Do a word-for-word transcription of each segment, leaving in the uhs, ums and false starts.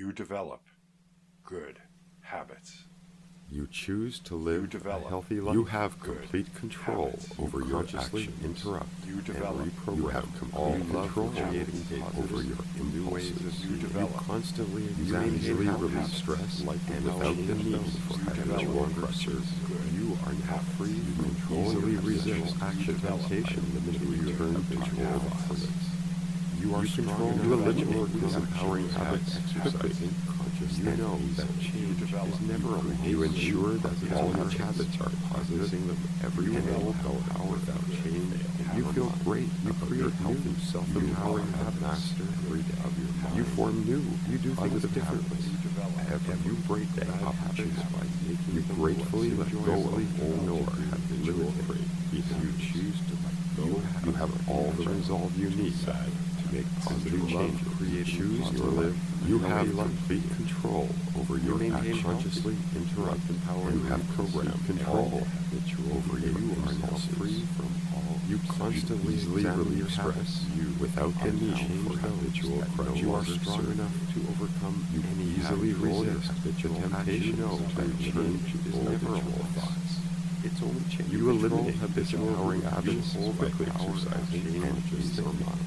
You develop good habits. You choose to live You develop a healthy life. You have complete control habits. over You your consciously actions. Interrupt You develop and reprogram. You have complete control creating over your impulses. You develop. You constantly You examine easily habits release stress like and without without the change need those. for You habitual develop crutches. good You are now habits. free You from control easily your resist habitual- action You develop temptation by to limiting return your to habitual old thoughts. habits. You are You strong control enough your to eliminate habitual these empowering reactions habits and exercising conscious you know that change develop. is never You a You ensure that positive all your habits. habits are positive them every You day will without power without change. You feel great. You create new self-empowering habits master every day of your mind. You form new. You do things differently. Every you break bad habits by making you gratefully let go of old nor habitual free. If you choose to let go, you have all the resolve you need to make positive change. You choose to live. You have complete control over your actions. Consciously interrupt and power. You have program control over your you are now free from all. You constantly easily relieve stress. You without the need for habitual crutch. You are strong enough to overcome. You can easily resist habitual temptation. You know that change is never all thoughts. It's only change. You eliminate habitual empowering habits quickly exercising and just your mind.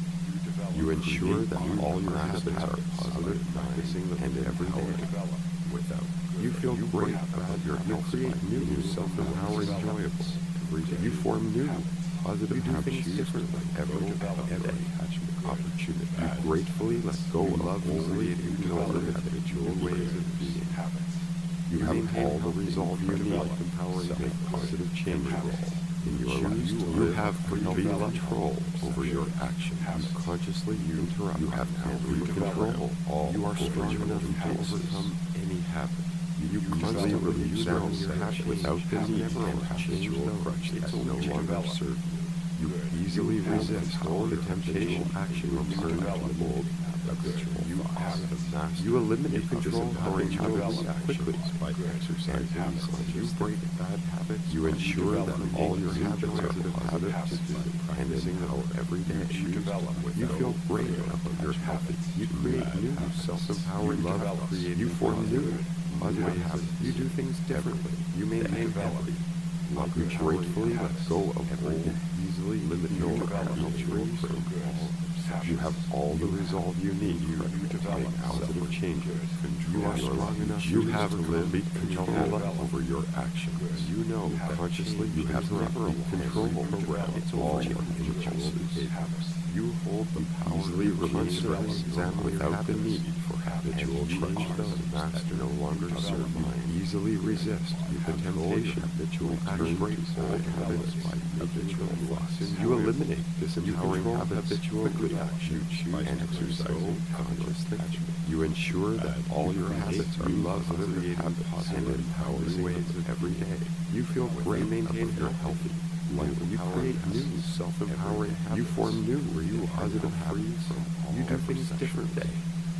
You ensure that all your habits are positive, practicing them and every day. Without you feel great about your you create new self-empowering enjoyable every day. You form new positive you do things differently every every opportunity. You gratefully let go of love easily ignore habitual ways of being habits. You have all the resolve you need empowering make positive change in your life. You have complete control over your actions. You consciously you interrupt. You have complete control. All you are strong enough to overcome any habit. You constantly release your habit without the need for habitual crutch that no longer serve you. You easily resist all the temptation action return to the old habitual you thoughts. You eliminate control habitual quickly by exercising. You break bad habits. You ensure that all your habits are positive and empower every day. You feel great about your habits. You create new self-empowering love. Create you form new positive habits. You do things differently. You maintain healthy. You gratefully let go of old, easily limit no habitual You have all the resolve you need to make positive changes. You are strong enough. You have complete control over your actions. You know consciously you have never control program. It's all your impulses. You hold the power easily release stress examine without the need for habitual crutches that no longer serve you. Easily resist the temptation habitual action old habits by habitual thoughts. You eliminate this empowering habitual good action by exercising conscious thinking. You ensure that all your habits are positive habits and empowering ways of every day. You feel great, maintain your healthy. You create new self-empowering habits. You form new where you are positive habits. You do things different day.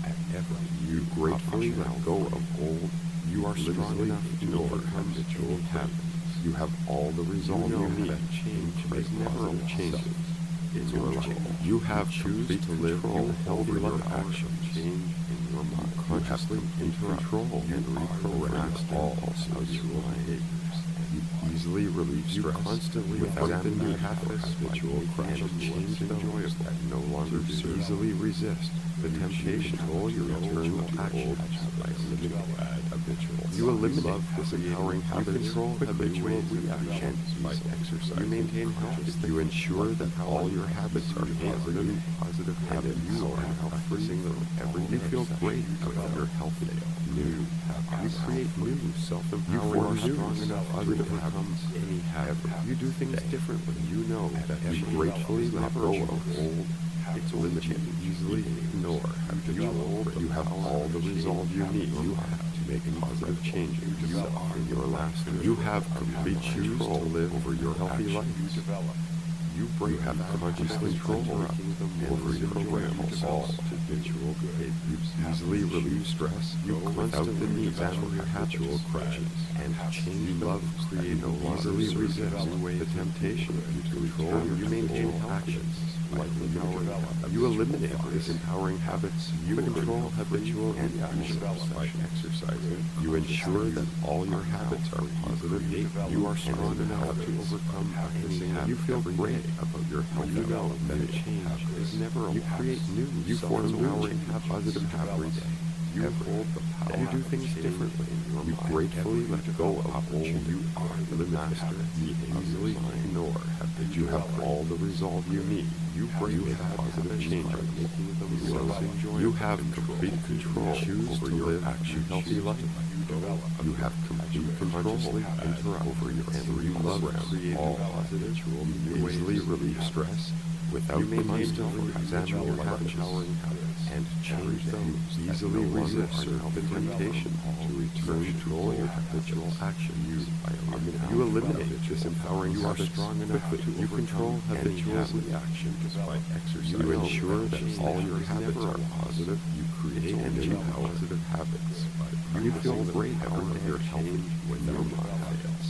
You gratefully let go of old. You are strong enough to overcome habitual habits. You have all the resolve you, know you need. Change is never changes. In your life, you have complete to live a healthy life. Action change in your mind. Consciously in control and reprogram all habitual behaviors. You easily relieve stress. You constantly without the new habits, habitual crutches change enjoyable that no longer easily resist the temptation. All your return to action by limiting habitual. You eliminate this empowering habits. You control habitual reactions by exercise. You maintain health. You ensure that all your habits are positive, positive habits. You are now practicing them every day. You feel great about your healthy new habits. You create new self-empowering, strong enough to overcome any habit. You do things differently. You know that you gratefully let go of old. It's limited, easily ignore habitual. You have all the resolve you need. You have to make positive changes yourself in your last. You have complete control to live over your healthy life. You break have conscious control over your programs, all habitual good. You easily relieve stress. You constantly need your habitual crutches and change love. Create no easily resist the temptation to control. You maintain actions. life-empowering habits. You eliminate disempowering habits. You control habitual reactions by exercising. You ensure that all your habits are positive. You are strong enough to overcome any habit. You feel great about your health. You know that change is never a You create new, you form new positive habits every day. You hold the power. You do things differently. You gratefully let go of old. You are the master. You easily ignore that you have all the resolve you need. You bring positive changes. You have complete control over your action healthy life. You have complete control over your and program all positive. You easily relieve stress without the need to examine your habits and change them. You easily resist the temptation to return to all your habitual action. You, you eliminate disempowering you habits strong enough to you control habitual reactions by exercise. You ensure that all your habits are positive. You create and empower positive habits. You feel great every day. You're healthy when your mind fails.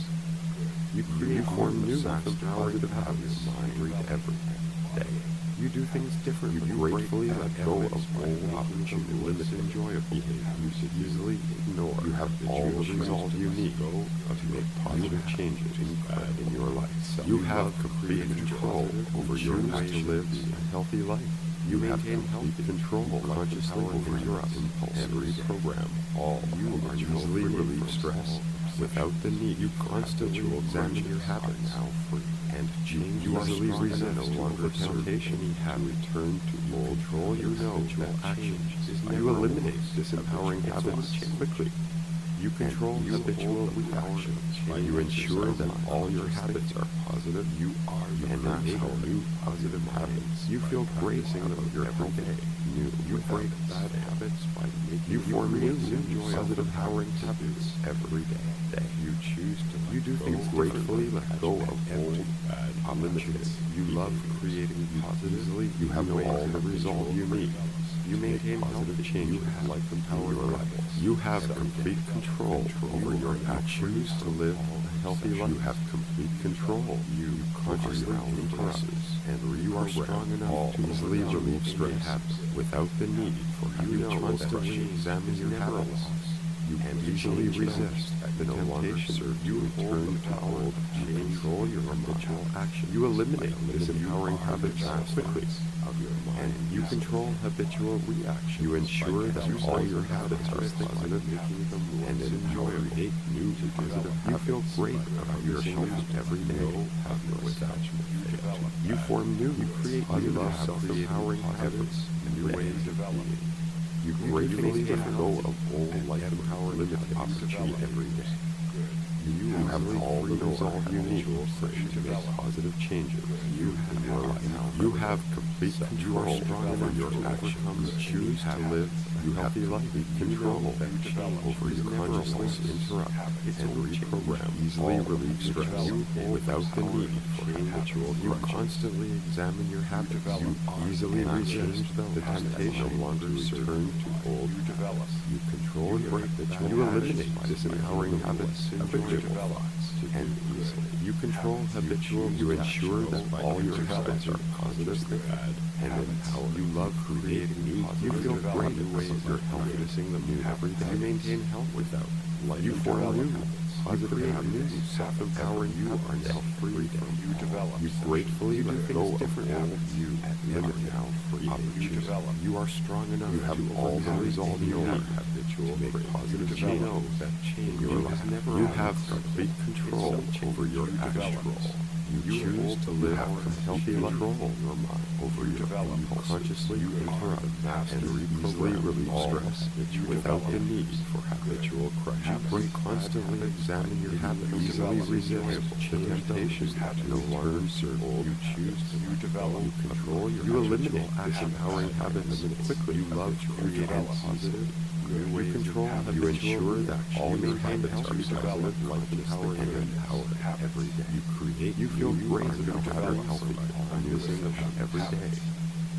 You create you form new positive habits every day. You do things differently. You gratefully let go of old opportunity, limited joy of behavior you should easily ignore. You have all the resolve you need to make positive changes in, uh, in your life. You have complete control over your way to live a healthy life. You maintain complete control consciously over your impulse and reprogram all. You are easily relieve stress without the need. You constantly examine your habits now free and change. You easily resist no longer temptation. You have returned to full control. You know that change is you eliminate disempowering habits quickly. You control habitual reactions. You ensure that all your habits are positive. You are and enable new positive habits. You feel great about your everyday. New. You break bad habits by making you form new positive powering habits every day. Day. You choose to you do things gratefully let go of old bad limited. You love creating positively. You have all the resolve you need. You maintain positive changes like empower your levels. You have complete control over your actions to live a healthy life. You have complete control. You consciously interrupt and you are strong enough to easily relieve stress without the need for you to constantly examine your habits. You and easily resist the no temptation you return to old. You control your habitual action. You eliminate disempowering habits quickly. Of your mind. And you control habitual reaction. You ensure that all your habits are positive and empower create new positive. You feel great about your health every day. Have no attachment. You form new. You create new self-empowering habits and new ways of being. You gratefully let go of old life-empowering limited opportunity every day. You have all the resolve you need to make positive changes you in your life. You have complete control over your actions. You choose to live a healthy life. Control over your consciousness, interrupt and reprogram. Easily relieve stress without the need for habitual. You constantly examine your habits. You easily resist the temptation no longer return to old. You control and break the chain. You eliminate disempowering habits. Thoughts and easily. You control habitual. You ensure that all your habits are positive and empower. You love creating new. You feel great in ways you're noticing them new every day. You maintain health without life. You form new positive habits. Self-empowering. You are self-free. You develop. You gratefully let go of old. You limit now free opportunity. You are strong enough. You have all the resolve you need. To make positive change. That change your life. You have complete control over your actions. You choose to live a healthy life over your mind. You consciously interrupt and easily relieve stress without the need for habitual crash. You constantly examine your habits. Easily resist temptations that no longer serve you. You choose to you develop. You control your. You eliminate disempowering habits quickly. You love creating positive. You control, you ensure that all your habits are positive, life-empowering, and empowered every day. You create, you feel great about your healthy, using them every day.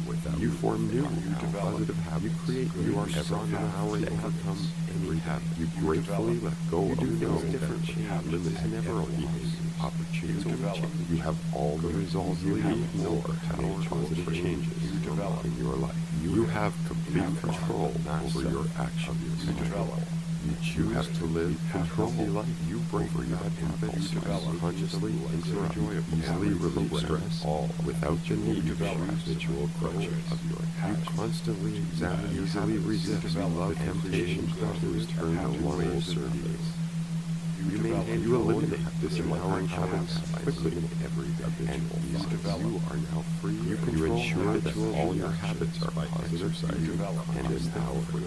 without you form new positive habits. You create. You are strong enough to overcome any habit. You gratefully let go of things differently. Limits never behaviors. Opportunity. You have all the results you need for power positive changes in your life. You have complete control over your actions. You develop. You choose to live control life. You break over your impulses consciously interrupt, easily relieve stress, all without the need to habitual crutches of your habits. You constantly examine, easily resist, you love temptation to turn no longer serve you. You maintain, you eliminate disempowering habits quickly in every habitual thought. You are now free. You can ensure that all your habits are positive and empowered.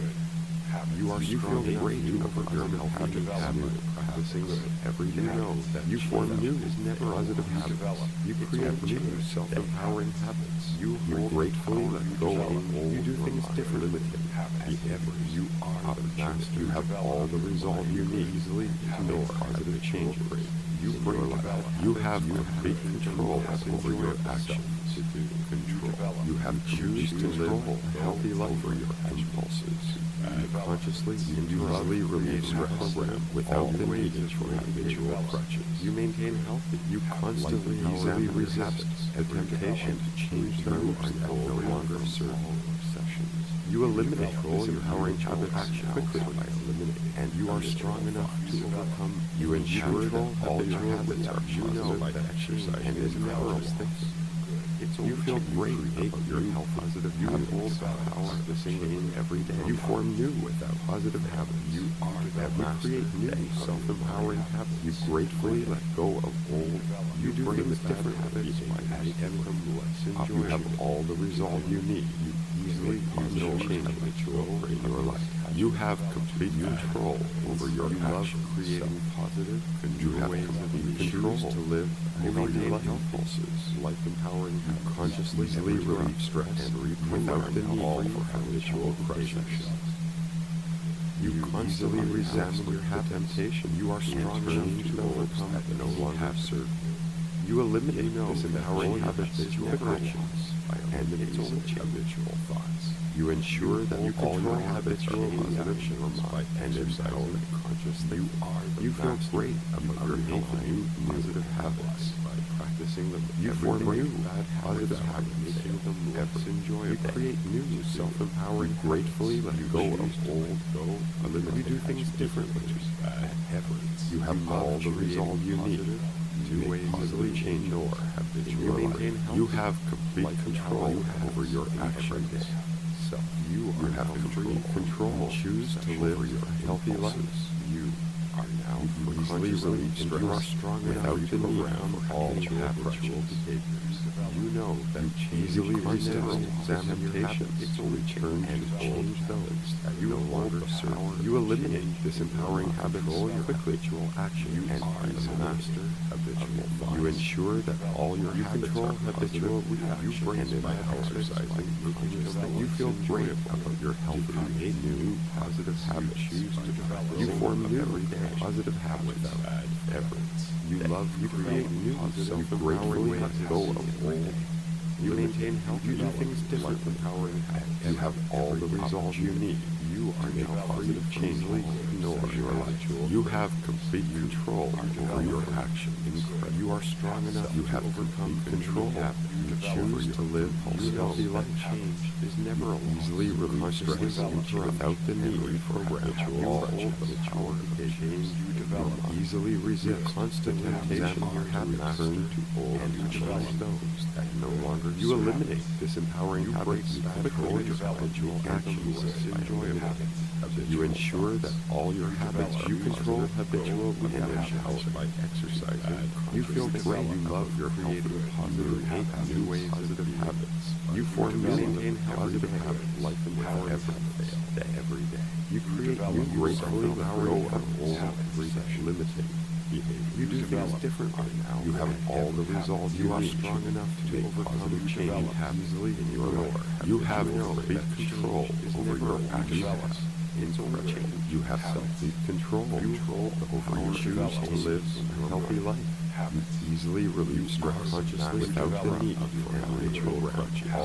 You are you feel great over your habit habit practicing every day. You know that you form new is never positive habits. You create new self-empowering habits. You you gratefully let go of old. You do things differently. Behaviors. You are the master. You have all the resolve you need easily to make positive changes. You bring life. You have complete control over your actions. Control. You have choose to live a healthy life over your impulses. You consciously and easily release stress program without the need for habitual crutches. You maintain healthy. You constantly easily resist the temptation to change those that no longer serve obsessions. You eliminate all your empowering habit action quickly by eliminating, and you are strong enough to overcome. You ensure that all your habits are you know by exercise and is never things. It's you feel great about your health positive you hold the power of the same every day. You form new without positive habits. You are that you create new self-empowering habits. You gratefully let go of old. You do things different habits by making them less enjoyable. You have all the resolve you need. You easily positive change habitual in your life. You have complete control over your actions. Creating positive. You have complete control to live healthy impulses, life empowering. You consciously easily relieve stress and without the need for habitual crutches. You constantly resist your temptation. You are strong enough to overcome that no longer serve you. You eliminate disempowering habits that you have actions by eliminating habitual thoughts. You ensure that you all your habits are positive and empowered consciously. You are you feel great about your healthy, positive habits by practicing them. You form new bad positive habits, making them less enjoyable. You create new self-empowering, gratefully let go of old, go eliminate. You do things differently. Bad habits. You have all the resolve you need to easily change or habitual life. You have complete control over your actions. So you are have complete control. Choose to live your healthy life. You are now easily relieved stress. You are strong without the need for all habitual behaviors. You know that you easily resist examination. It's only turn and change those that you no longer serve. You eliminate disempowering habits quickly. Habitual action. You are the master habitual thoughts. You ensure that all your you habits control are habitual reaction. You bring in by exercising. You feel great about your healthy, create new positive habits. Choose to develop. You form new every day positive habits without bad efforts. You love, you create new self-empowering ways to go of old. You maintain health. You do things different. Empowering habits. You have all the resolve you need. You are now positive changeling. Nor your life. You have complete control over your actions. You are strong enough. You have overcome control. You choose to live a healthy life. Change is never easily released without the need for habitual habitual change. You develop easily resist constant temptation. Your habits turn to old and you change those that no longer. You eliminate disempowering habits. Quickly your habitual actions enjoyable. You ensure that all your habits you control habitual and empowered by exercising. You feel great. You love your healthy, positive, hate new ways, positive habits. You form new positive habits. Life empowered every day, every day. You create new gratefully grow up old every day, limiting behavior. You do things differently now. You have all the resolve. You are strong enough to overcome change easily in your life. You have complete control over your actions. Inspiration. You have self-control control over your choose to live a healthy life. You easily relieve stress consciously without the need for habitual crutch. All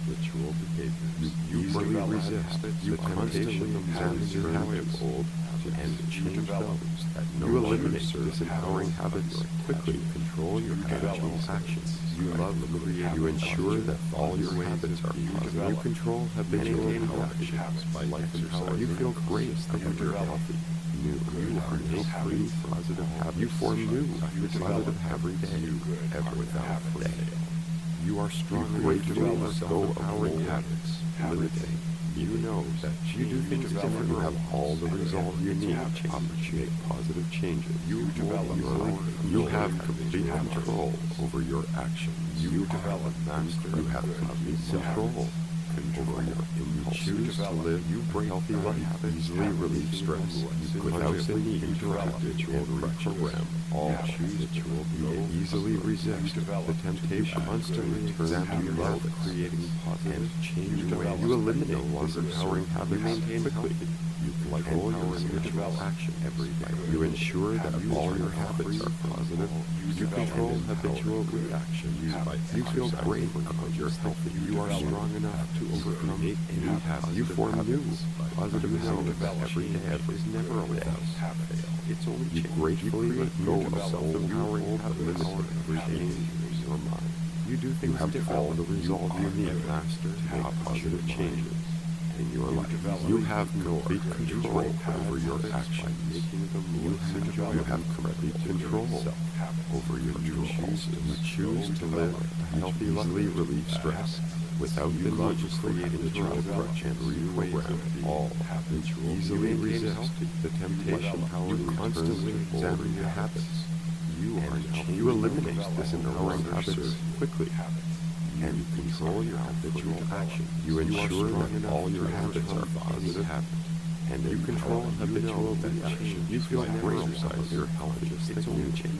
habitual behaviors. You easily resist the temptation of having your habits old and change those that no you eliminate disempowering habits quickly. Control your habitual actions. You love creating. You ensure that all your habits are positive. You control habitual actions by exercise. You feel great that you're healthy. New. You are free positive habits. You form new positive every day, ever without fail. You are strong. You gratefully let go of old habits, limiting. You know that you do things differently. You have all the resolve you need to make positive changes. You develop your You have complete control over your actions. You develop master. You have complete control over your impulses. You choose to live. You break healthy life. Easily relieve stress. You without the need to habitual reprogram. All choose that you will be easily resist the temptation. Constantly examine your love, creating positive change. You eliminate disempowering habits. Maintain quickly. You control your individual action every day. You ensure that all your habits are positive. You control habitual reaction. You feel great about your health. You are strong enough to overcome any habit. You form new positive habits every day. Is never a habit. It's only you gratefully let go of self-empowering habits every day in your mind. You do things you have all the resolve you need, master, to make positive changes in your life. You have complete control over your actions. You have, you have complete control over your impulses. You choose to live a healthy life, relieve stress without the need to create a approach and reprogram all habits. Easily resist the temptation. You constantly examine your habits. You are you eliminate disempowering habits quickly. And you control your habitual action. You ensure that all your habits are positive habits. And you control habitual action. You feel great about your health. It's only change.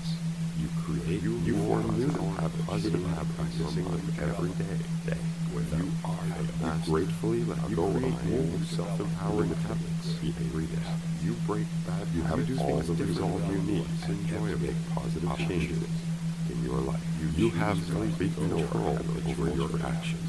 You create, you, you form new habits, positive habits every day. day. You are the master. Gratefully let go of old self-empowering habits every day. You break bad. You have all the resolve you need to enjoy and make positive changes in your life. You, you have complete control over your actions.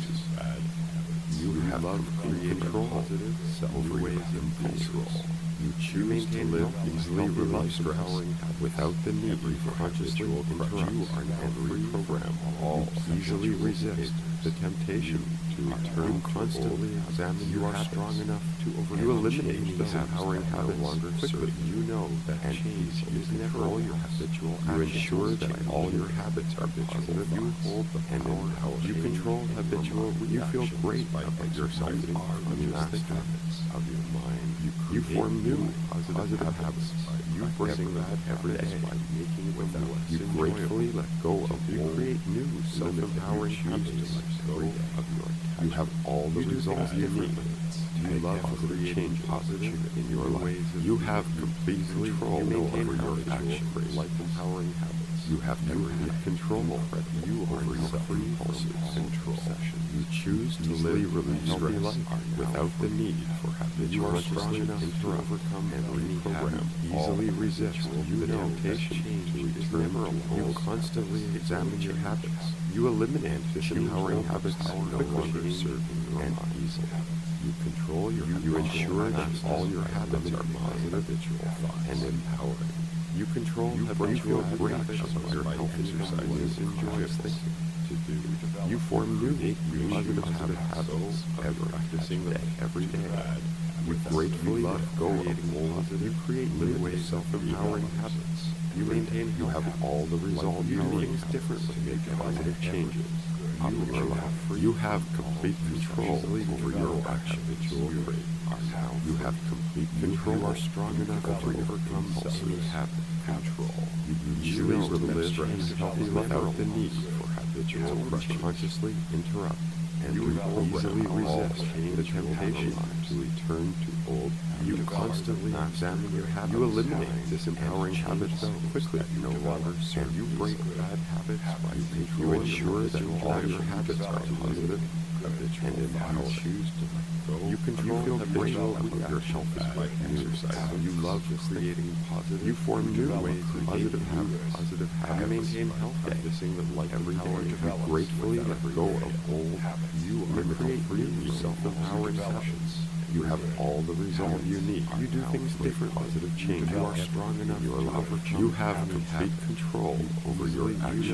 You have complete control over your impulses. You choose to live easily relieve stress without the need for consciously interrupt. You are now free program. All easily resist the temptation to return constantly examine. You are strong enough to overcome. You eliminate disempowering habits longer quickly. You know that change is never all your habitual. You ensure that all your habits are positive. You hold the and empower. You control habitual. You feel great about yourself. You master of your mind. You, you form new positive, positive habits. You break bad every day by making it without. You gratefully let go of. You create new self-empowering habits. Go of your. You have all the resolve you need. You love positive change, positive in your life. You have complete control over your actions. Life-empowering habits. You have complete control. You are your impulses. Control. You choose to live relieve stress without the need for habits. You are strong enough to overcome and reprogram. Easily resist the temptation to return. You constantly examine your habits. You eliminate disempowering habits no longer serving you and easily. You control your. You ensure that all your habits are positive and empowering. You control you habitual great about your health exercises enjoyable to do. You form new positive habits ever practicing them every day. You gratefully let go of old. You create limited self-empowering habits. You maintain. You have all the resolve you need differently to make positive changes. You, you have complete control over your habitual trait. You have complete control. You are strong enough to overcome impulses. Habit control. You easily relieve stress without the need for habitual pressure. Consciously interrupt and you easily resist the temptation to return to old. You constantly examine your habits. You eliminate disempowering habits quickly. No longer serve. You break bad habits by you ensure that all your habits are positive and empowering. Choose to You control you habitual your health by exercising. You love creating positive. You form new ways of positive habits. Positive habits. You maintain health by missing the light every day. You gratefully let go of old habits. You create new self-empowering habits. You have all the resolve you need. You do things different. Positive change. You are strong enough to overcome. You have complete control over your actions.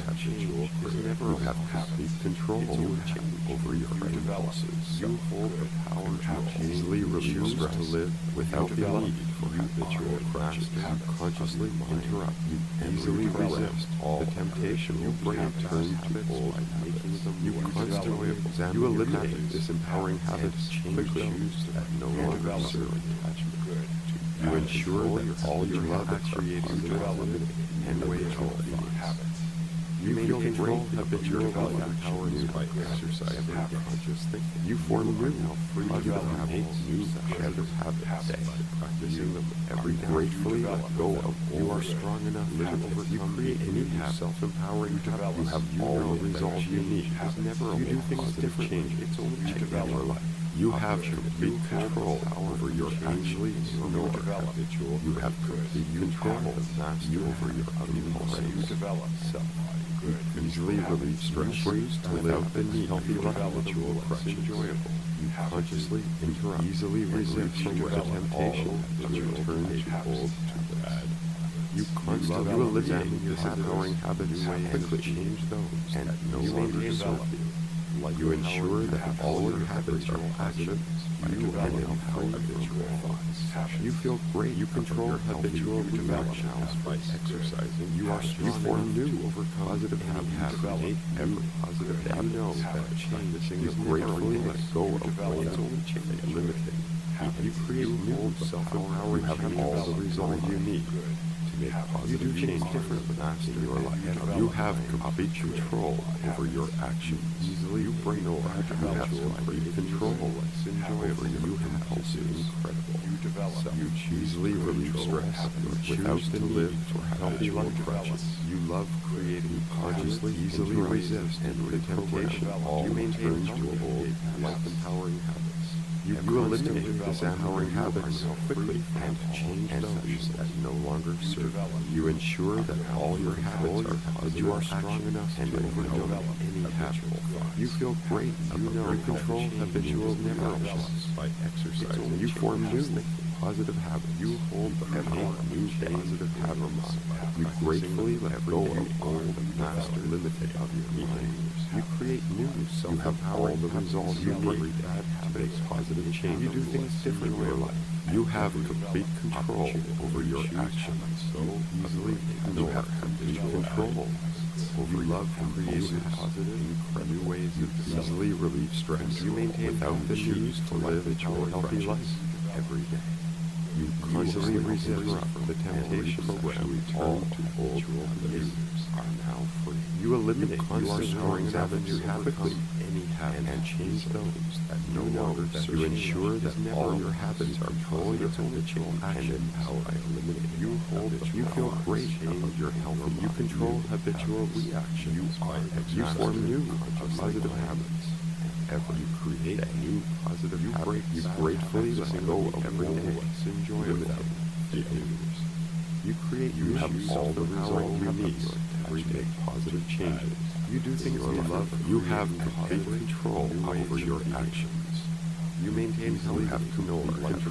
You have complete control over your impulses. You hold the power to easily release stress to live without the need for habitual crashes. You consciously interrupt. You easily resist all the temptation you bring turn to old habits. You constantly examine. You eliminate disempowering habits. Change them that no longer serve attachment. You ensure that all your habits are positive and habitual habits. You feel control habitual empowering by exercising conscious thinking. You form new positive habits, new positive habits, practicing them every day. Gratefully let go of all. You are strong enough to overcome. You create any self-empowering habits. You have all the resolve you need. You do things differently. It's only changing your life. You have complete control over your actions. You habitual. You have complete control of mastery over your impulses. You develop self. You easily relieve stress to live the healthy life. Habitual crutches. Enjoyable. You consciously interrupt. Easily resist the temptation to return to old to bad. You constantly eliminate disempowering habits quickly change those and no longer serve you. Like you ensure that all your habits are positive. You empower habitual thoughts. You feel great. You control habitual reactions by exercising. You are strong. You form new positive habits. Create every positive day. You know that changing is gratefully let go of ways only change limiting. You create new self-empowering habits. You have all the resolve you need. Make positive change differently master your life. You have complete control over your actions. Easily you bring no habitual complete control over your impulses. Incredible. You develop. You easily relieve stress without the live for healthy crutches. You love creating. You consciously easily resist and the temptation. All you maintain to avoid life-empowering habits. You, you eliminate disempowering habits quickly and change those that no longer serve. You ensure that all your habits are positive. You are strong enough and overcome any habitual thoughts. You feel great. You know you control habitual actions by exercising. You form new positive habits. You hold every new positive habit. You gratefully let go of old master limited of your mind. You create new self. You have all the results you need to make positive change. You do things differently in your life. You have complete control over your actions. So easily, you have complete control over love creating positive, incredible ways you easily relieve stress. You maintain without the need to live a healthy life every day. You constantly resist the temptation to return to old habits are now free. You eliminate constant harming habits quickly any habit and change those that no longer serve. You ensure that all your habits are controlled your habitual action power. Eliminate. You hold. You feel great about your health. You control habitual reactions. You are. You form new positive habits. Ever you create a new positive you habit, you gratefully let go of every day. Enjoy without behaviors. You create. You have all the resolve you need to make positive changes. You do things you love. You have complete control over your actions. You maintain health. You have control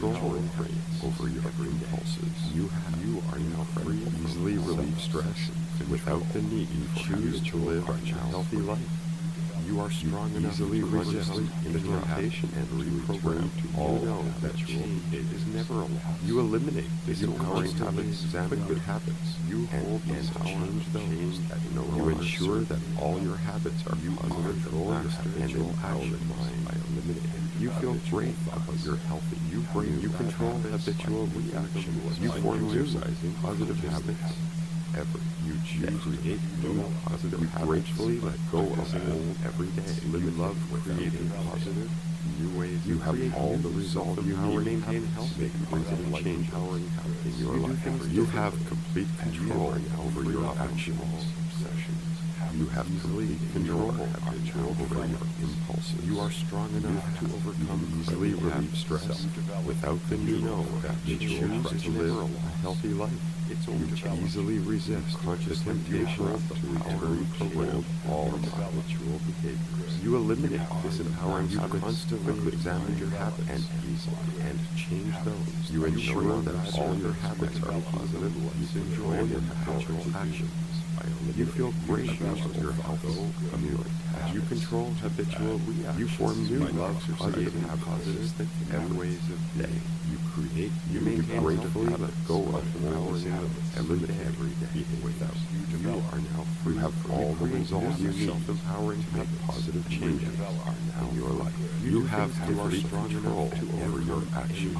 over your impulses. You have. You are now free. Easily relieve stress without the need. You choose to live a healthy life. You are strong you enough easily to resist the temptation and reprogram to all know that change is never allowed. You eliminate disempowering habits, examine good habits. You hold and change those that no longer. You ensure that all your habits are you positive, master, and empowered mind by eliminating. You feel great about your healthy. You bring. You control habitual reactions. You form exercising positive habits. Ever you choose to create new positive you habits. Gratefully let go of old every day. You love creating positive new ways. You have all the resolve you need. Maintain health. Make positive change. Empowering habits in your life. You have complete control over your actions. You have complete control over your impulses. You are strong enough to overcome easily relieve stress without the need that you choose to live a healthy life. It's you easily resist conscious temptation to return to all habitual behaviors. You eliminate disempowering you constantly examine your habits and easily and change those. You ensure that all your habits are positive. You control your habitual actions. You feel great about your health. You control habitual reactions. You form new positive habits and ways of being. You create. You maintain gratefully let go of old habits every day. Every day without you are now free. You have all the results you need. Self-empowering to make positive changes in your life. You have complete control over your actions.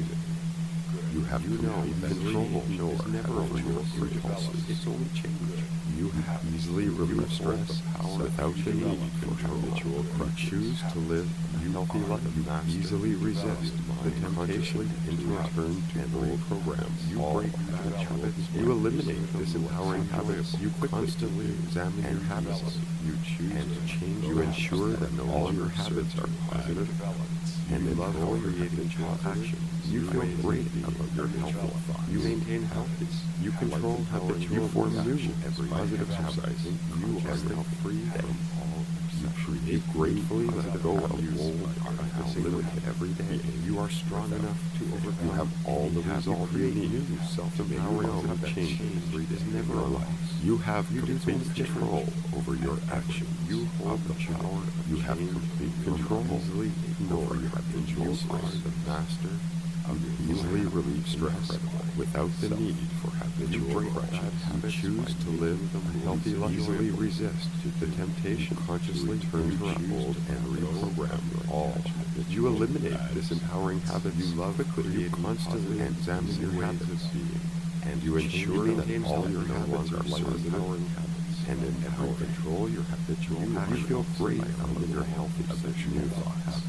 You have you know control is never over your impulses. It's only change. You have easily relieve stress without the need for habitual crutches. Choose to live a healthy life. You easily resist the temptation to return to old programs. You break bad habits. You eliminate disempowering habits. You constantly examine your habits. You choose and change. You ensure that all your habits are positive and in love creating actions. You feel great about your health. You maintain health. You control habitual. You form new positive habits. You are now free from all. You create gratefully let go of old habits every day. You are strong enough to overcome. You have all the resolve you need. Self-empowering change is never a loss. You have complete control over your actions. You hold the power. You have complete control over your habitual the master. You easily relieve stress without the need for habitual crutches. You choose to live a healthy life. Easily resist the temptation consciously turn to old and reprogram all. You eliminate disempowering habits. You love quickly. You constantly examine your habits of being. And you ensure that all your habits are empowering habits. And empower control your habitual actions. You feel great about your healthy habitual habits.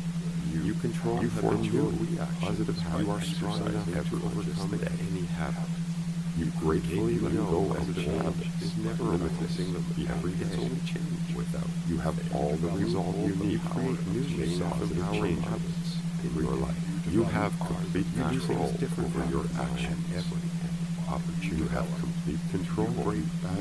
You control you habitual reactions. Positive habits. You are strong enough to overcome any habit. You gratefully let go of old habits. Is never limiting them every day. Only change without. You have all the resolve you need. Create new self-empowering habits in your life. You have complete control over your action every opportunity. You have complete control over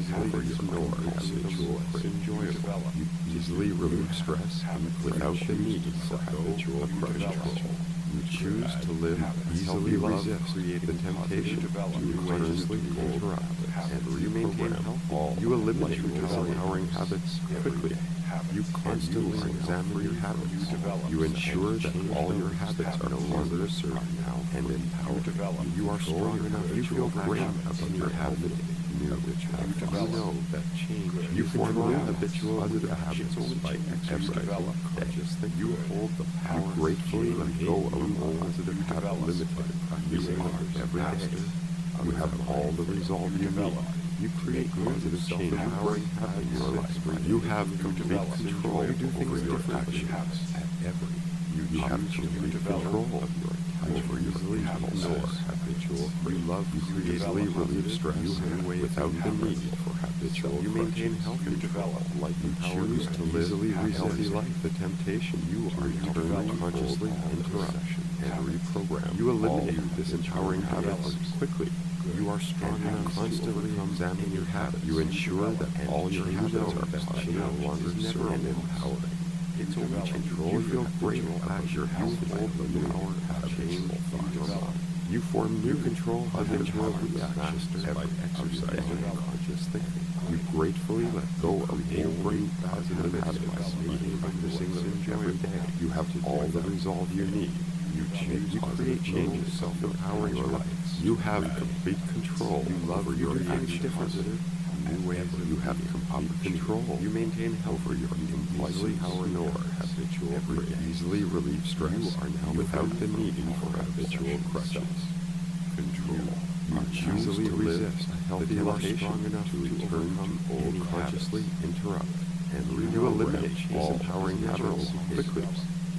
your habitual enjoyable. You easily remove stress without the need for habitual crutches. You choose to live easily resist the temptation to consciously interrupt and reprogram all. You eliminate disempowering habits quickly. You constantly examine your habits. You ensure that all your habits are no longer serving now and empowered. You are strong enough. You feel great about your habit. You know that change. You form new habitual positive habits only by exercising conscious that you hold the power. You gratefully let go of all positive habit limited using every day. You have all the resolve you need. You create positive change empowering habits in your life. You have complete control over your actions at every. You, you have complete control of your over your habitual habitual. You love you easily relieve stress without the need for habitual. You maintain health and develop like you choose to live a healthy life. The temptation you are turned consciously interrupt and reprogram. You eliminate disempowering habits quickly. You are strong enough constantly examine your habits. You ensure that all your habits are positive, no longer serve and empowering. It's only control. You feel great about your health. You hold the power of change thoughts. You form new control habitual reactions by exercising conscious thinking. You gratefully let go of old brain positive habits, meeting practicing them every day. You have all the resolve you need. You choose you create changes, self-empowering your life. You have complete control over your actions. New ways you have complete control. You maintain health over your impulsive power nor habitual every easily relieve stress. You are now without the need for habitual crutches. Control. You choose to resist a healthy life strong enough to return to old consciously interrupt and you eliminate all empowering habits quickly.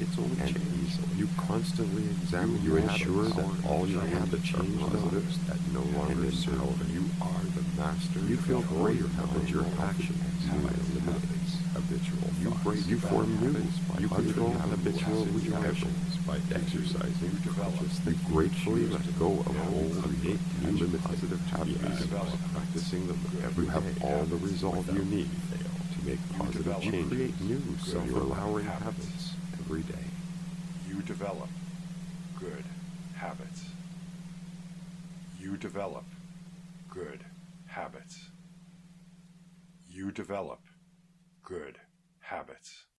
its own and easily. You constantly examine you your ensure that all your habits are positives that no longer serve you. You are the master. You feel great that your actions eliminates habitual you break you form new you control habitual reactions by exercising consciously. You gratefully let go of old create new positive habits by practicing them every day. You have all the resolve you need to make positive change. Create new self-allowing habits every day. You develop good habits. You develop good habits. You develop good habits.